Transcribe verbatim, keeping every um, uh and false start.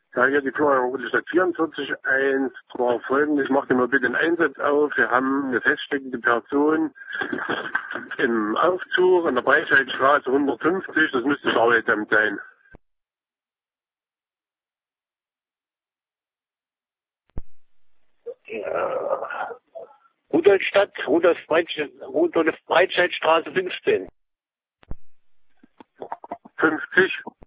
Ja, hier die Florian Rudolstadt vierundvierzig eins war folgendes. Macht mir mal bitte einen Einsatz auf. Wir haben eine feststeckende Person im Aufzug an der Breitscheidstraße hundertfünfzig. Das müsste das Arbeitsamt sein. Ja. Rudolstadt, Rudolf Breitscheid, Rudolf Breitscheidstraße fünfzehn. fünfzig?